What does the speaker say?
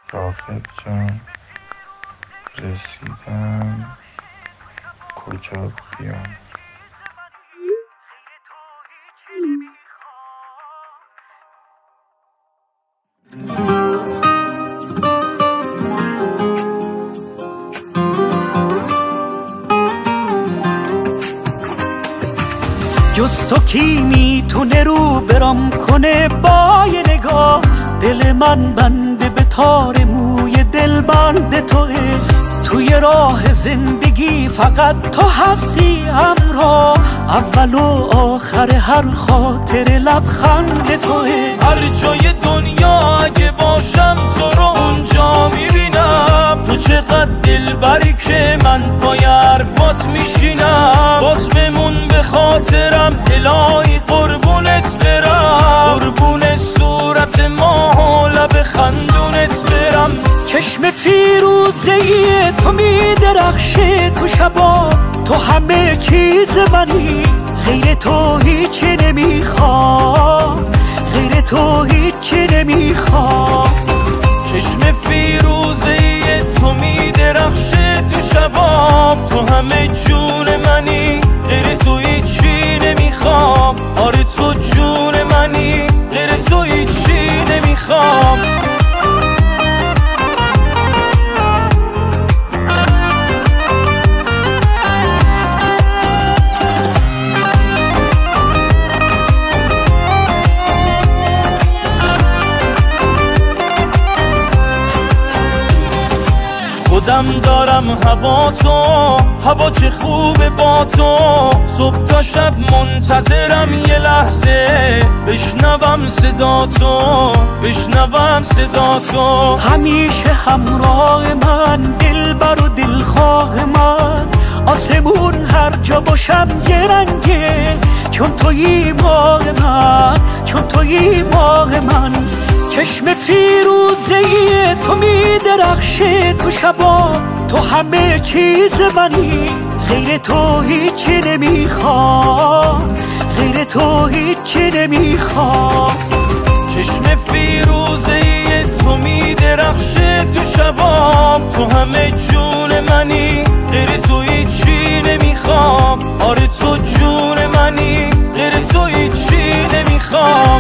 راغب جان رسیدم کجا بیام. جز تو کی میتونه رو برام کنه با یه نگاه؟ دل من بنده به تار موی دل بند توه. توی راه زندگی فقط تو هستی همراه، اول و آخر هر خاطر لبخند توه. هر جای دنیا اگه باشم تو رو اونجا میبینم. تو چقدر دلبری که من پای حرفات میشینم. باز بمون به خاطرم الهی قربونت برم، قربون صورت ماه و لب خندونت برم. چشم فیروزه‌ای تو میدرخشه تو شبا، تو همه چیز منی، غیر تو هیچی نمیخوام، غیر تو هیچی نمیخوام. چشم فیروزه‌ای تو میدرخشه تو شبام، تو همه جون منی، غیر تو هیچی نمیخوام. آره تو جون منی، غیر تو هیچی نمیخوام. خودم دارم هوا تو، هوا چه خوبه با تو. صبح تا شب منتظرم یه لحظه بشنوم صدا تو، بشنوم صدا تو. همیشه همراه من، دلبر و دلخواه من، آسمون هر جا باشم یه رنگه، چون تویی ماه من، چون تویی ماه من. چشم فیروزه‌ای تو میدرخشه تو شبا، تو همه چیز منی، غیر تو هیچی نمیخوام، غیر تو هیچی نمیخوام. چشم فیروزه‌ای تو میدرخشه تو شبام، تو همه جون منی، غیر تو هیچی نمیخوام. آره تو جون منی، غیر تو هیچی نمیخوام.